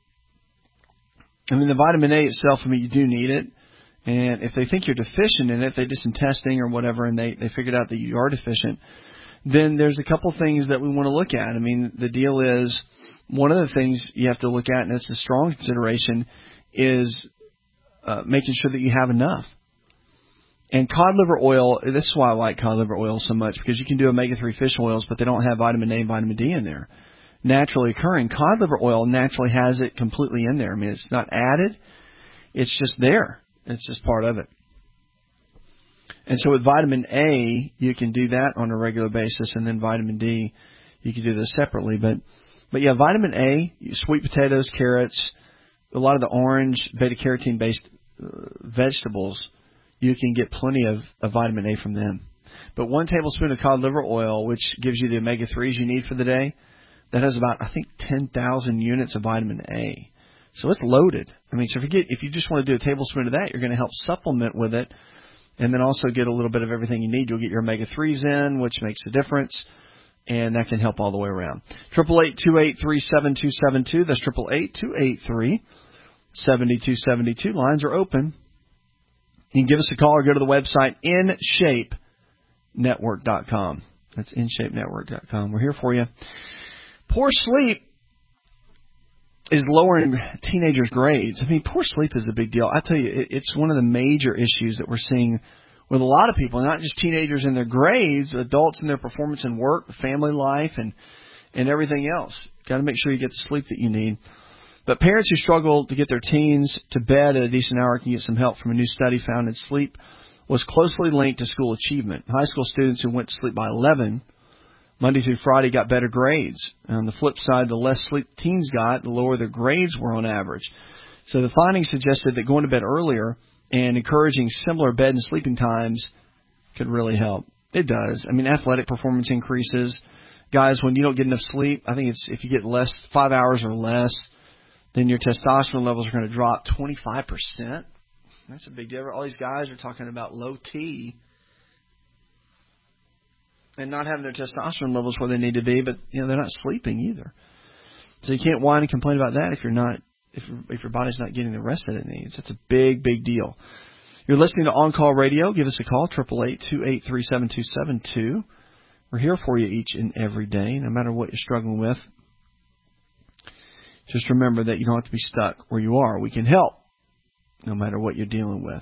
I mean, the vitamin A itself, I mean, you do need it. And if they think you're deficient in it, they did some testing or whatever, and they, they figured out that you are deficient, then there's a couple things that we want to look at. I mean, the deal is, one of the things you have to look at, and it's a strong consideration, is uh, making sure that you have enough. And cod liver oil, this is why I like cod liver oil so much, because you can do omega three fish oils, but they don't have vitamin A and vitamin D in there. Naturally occurring. Cod liver oil naturally has it completely in there. I mean, it's not added. It's just there. It's just part of it. And so with vitamin A, you can do that on a regular basis, and then vitamin D, you can do this separately. But, but yeah, vitamin A, sweet potatoes, carrots, a lot of the orange, beta-carotene-based uh, vegetables, you can get plenty of, of vitamin A from them. But one tablespoon of cod liver oil, which gives you the omega threes you need for the day, that has about, I think, ten thousand units of vitamin A. So it's loaded. I mean, so if you get, if you just want to do a tablespoon of that, you're going to help supplement with it, and then also get a little bit of everything you need. You'll get your omega threes in, which makes a difference, and that can help all the way around. Triple eight two eight three seven two seven two. That's triple eight two eight three seven two seven two. Lines are open. You can give us a call or go to the website in shape network dot com. That's in shape network dot com. We're here for you. Poor sleep is lowering teenagers' grades. I mean, poor sleep is a big deal. I tell you, it, it's one of the major issues that we're seeing with a lot of people, not just teenagers in their grades, adults in their performance in work, family life, and, and everything else. Got to make sure you get the sleep that you need. But parents who struggle to get their teens to bed at a decent hour can get some help from a new study found that sleep was closely linked to school achievement. High school students who went to sleep by eleven Monday through Friday got better grades. On the flip side, the less sleep teens got, the lower their grades were on average. So the findings suggested that going to bed earlier and encouraging similar bed and sleeping times could really help. It does. I mean, athletic performance increases. Guys, when you don't get enough sleep, I think it's if you get less, five hours or less, then your testosterone levels are going to drop twenty-five percent. That's a big deal. All these guys are talking about low T and not having their testosterone levels where they need to be, but you know they're not sleeping either. So you can't whine and complain about that if you're not if if your body's not getting the rest that it needs. That's a big, big deal. You're listening to On Call Radio. Give us a call, eight eight eight, two eight three, seven two seven two. We're here for you each and every day, no matter what you're struggling with. Just remember that you don't have to be stuck where you are. We can help, no matter what you're dealing with.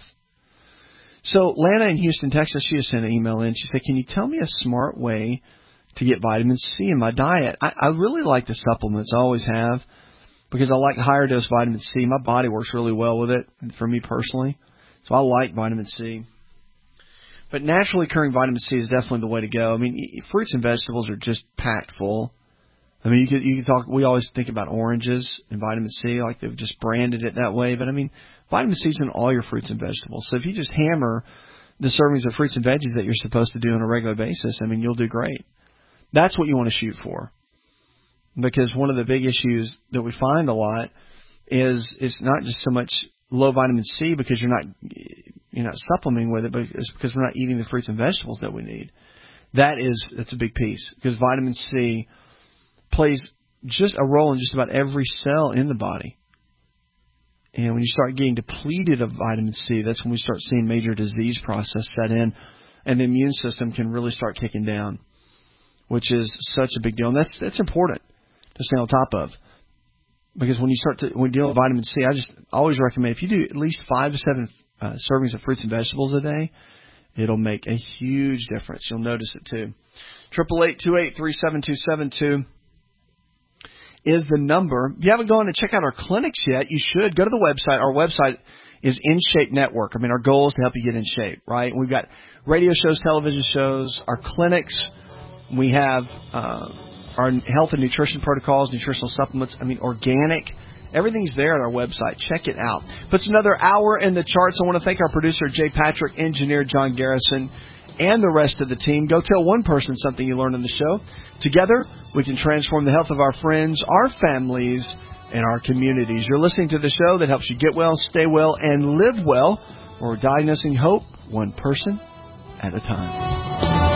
So Lana in Houston, Texas, she has sent an email in. She said, can you tell me a smart way to get vitamin C in my diet? I, I really like the supplements. I always have, because I like higher dose vitamin C. My body works really well with it, for me personally. So I like vitamin C. But naturally occurring vitamin C is definitely the way to go. I mean, fruits and vegetables are just packed full. I mean, you could, you could talk, we always think about oranges and vitamin C, like they've just branded it that way. But I mean, vitamin C is in all your fruits and vegetables. So if you just hammer the servings of fruits and veggies that you're supposed to do on a regular basis, I mean, you'll do great. That's what you want to shoot for. Because one of the big issues that we find a lot is it's not just so much low vitamin C because you're not you're not supplementing with it, but it's because we're not eating the fruits and vegetables that we need. That is that's a big piece, because vitamin C plays just a role in just about every cell in the body. And when you start getting depleted of vitamin C, that's when we start seeing major disease process set in, and the immune system can really start kicking down, which is such a big deal. And that's that's important to stay on top of. Because when you start to when you deal with vitamin C, I just always recommend if you do at least five to seven uh, servings of fruits and vegetables a day, it'll make a huge difference. You'll notice it too. Triple eight two eight three seven two seven two is the number. If you haven't gone to check out our clinics yet, you should go to the website. Our website is In Shape Network. I mean, our goal is to help you get in shape, right? We've got radio shows, television shows, our clinics. We have uh, our health and nutrition protocols, nutritional supplements. I mean, organic. Everything's there at our website. Check it out. Puts another hour in the charts. I want to thank our producer, Jay Patrick, engineer John Garrison, and the rest of the team. Go tell one person something you learned on the show. Together, we can transform the health of our friends, our families, and our communities. You're listening to the show that helps you get well, stay well, and live well. We're diagnosing hope one person at a time.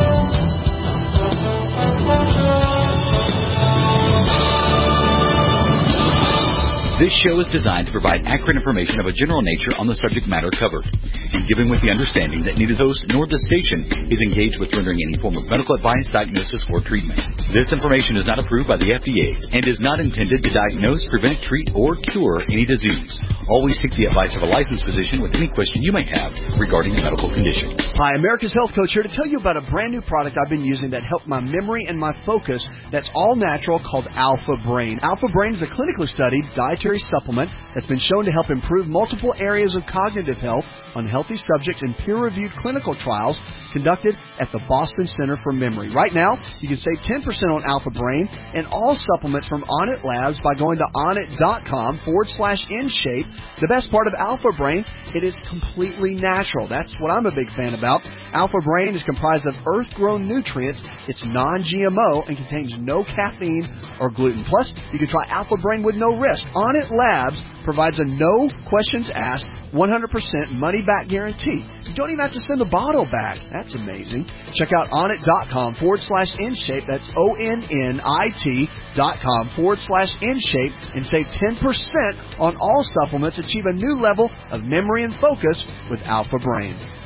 This show is designed to provide accurate information of a general nature on the subject matter covered, and given with the understanding that neither the host nor the station is engaged with rendering any form of medical advice, diagnosis, or treatment. This information is not approved by the F D A and is not intended to diagnose, prevent, treat, or cure any disease. Always take the advice of a licensed physician with any question you may have regarding a medical condition. Hi, America's Health Coach here to tell you about a brand new product I've been using that helped my memory and my focus that's all natural called Alpha Brain. Alpha Brain is a clinically studied dietary supplement that's been shown to help improve multiple areas of cognitive health on healthy subjects in peer-reviewed clinical trials conducted at the Boston Center for Memory. Right now, you can save ten percent on Alpha Brain and all supplements from Onnit Labs by going to onnit.com forward slash InShape. The best part of Alpha Brain, it is completely natural. That's what I'm a big fan about. Alpha Brain is comprised of earth-grown nutrients. It's non-G M O and contains no caffeine or gluten. Plus, you can try Alpha Brain with no risk. Onnit Labs provides a no questions asked, one hundred percent money-back guarantee. You don't even have to send the bottle back. That's amazing. Check out onnit.com forward slash InShape. That's O-N-N-I-T dot com forward slash InShape and save ten percent on all supplements. Achieve a new level of memory and focus with Alpha Brain.